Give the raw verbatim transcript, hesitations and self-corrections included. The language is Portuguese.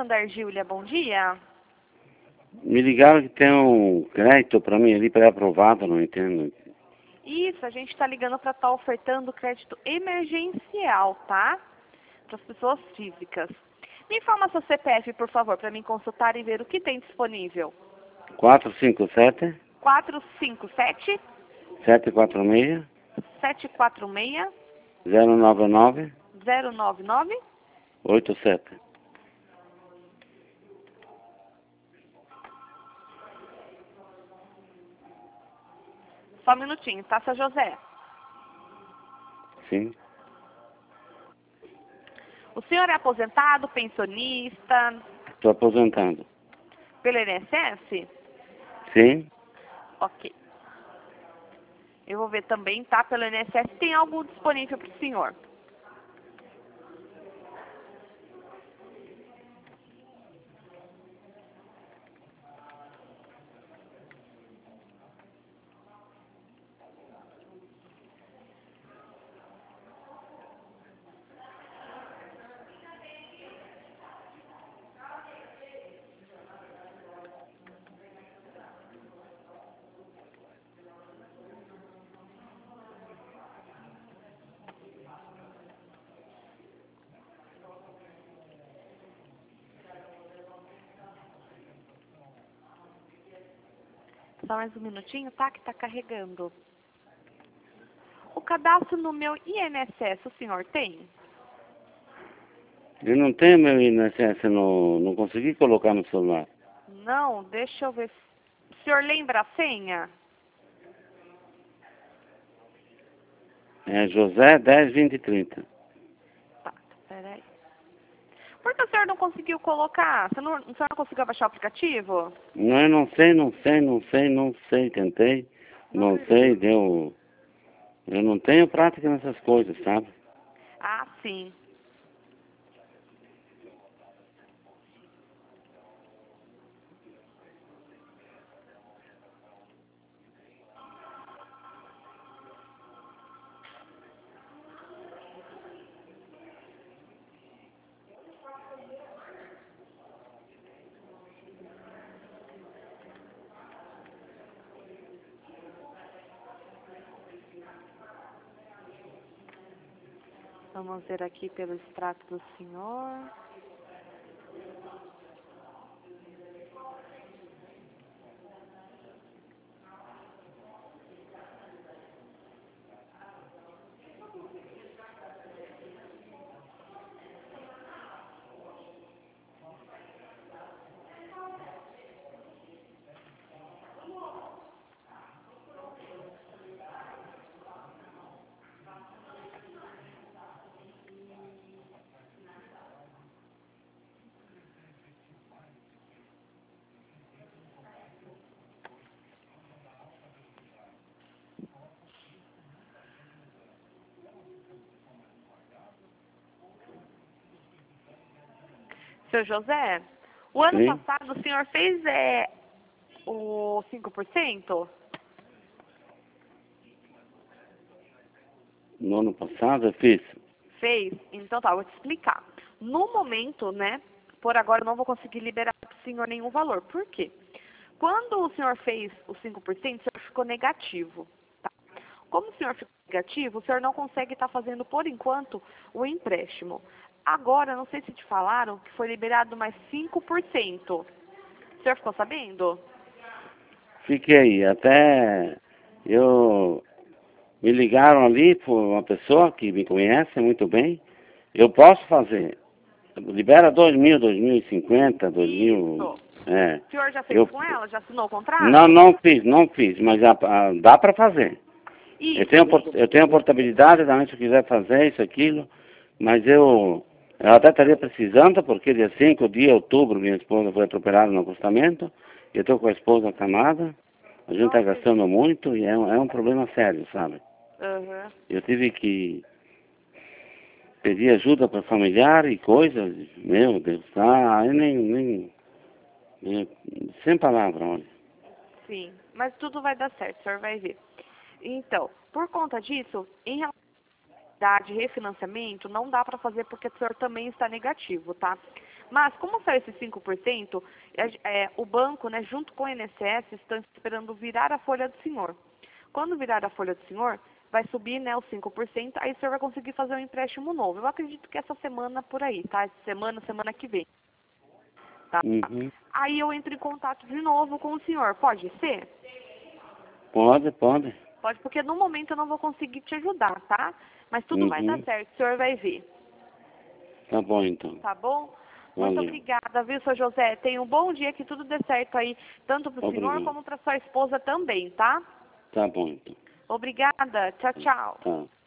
Santander Giulia, bom dia. Me ligaram que tem um crédito para mim ali para aprovado, não entendo. Isso, a gente está ligando para estar ofertando crédito emergencial, tá? Para as pessoas físicas. Me informa seu C P F, por favor, para mim consultar e ver o que tem disponível. quatro cinco sete, quatro cinco sete, sete quatro seis, sete quatro seis, zero nove nove, zero nove nove. oito sete. Só um minutinho, tá, seu José? Sim. O senhor é aposentado, pensionista, Estou aposentando. pelo I N S S? Sim. Ok. Eu vou ver também, tá, pelo I N S S, tem algo disponível para o senhor. Só mais um minutinho, tá? Que tá carregando. O cadastro no meu I N S S, o senhor tem? Eu não tenho meu I N S S, no, não consegui colocar no celular. Não, deixa eu ver. O senhor lembra a senha? É José dez vinte trinta. Tá, peraí. Por que o senhor não conseguiu colocar? Você não, o senhor não conseguiu baixar o aplicativo? Não, eu não sei, não sei, não sei, não sei, tentei. Não sei, deu... Eu não tenho prática nessas coisas, sabe? Ah, sim. Vamos ver aqui pelo extrato do senhor. Seu José, o ano Sim. passado o senhor fez é, o cinco por cento? No ano passado eu fiz. Fez? Então tá, vou te explicar. No momento, né, por agora eu não vou conseguir liberar para o senhor nenhum valor. Por quê? Quando o senhor fez o cinco por cento, o senhor ficou negativo. Tá? Como o senhor ficou negativo, o senhor não consegue estar fazendo, por enquanto, o empréstimo. Agora, não sei se te falaram que foi liberado mais cinco por cento. O senhor ficou sabendo? Fiquei até... Eu... Me ligaram ali por uma pessoa que me conhece muito bem. Eu posso fazer. Libera dois mil, dois mil e cinquenta, dois mil... É. O senhor já fez Eu, com ela? Já assinou o contrato? não, não fiz, não fiz, mas a, a, dá para fazer. Isso. Eu tenho, port- eu tenho a portabilidade também se eu quiser fazer isso, aquilo, mas eu, eu até estaria precisando, porque dia cinco de outubro minha esposa foi atropelada no acostamento, eu estou com a esposa acamada, a gente está gastando muito e é um, é um problema sério, sabe? Uhum. Eu tive que pedir ajuda para familiar e coisas, meu Deus, ah, eu nem, nem, nem sem palavra, olha. Sim, mas tudo vai dar certo, o senhor vai ver. Então, por conta disso, em relação à de refinanciamento, não dá para fazer porque o senhor também está negativo, tá? Mas, como saiu esse cinco por cento, é, é, o banco, né, junto com o I N S S, estão esperando virar a folha do senhor. Quando virar a folha do senhor, vai subir, né, os cinco por cento, aí o senhor vai conseguir fazer um empréstimo novo. Eu acredito que essa semana por aí, tá? Essa semana, semana que vem. Tá? Uhum. Aí eu entro em contato de novo com o senhor. Pode ser? Pode, pode. Pode, porque no momento eu não vou conseguir te ajudar, tá? Mas tudo Uhum. vai dar certo, o senhor vai ver. Tá bom, então. Tá bom? Valeu. Muito obrigada, viu, seu José? Tenha um bom dia, que tudo dê certo aí, tanto para o senhor como para sua esposa também, tá? Tá bom, então. Obrigada. Tchau, tchau. Tá.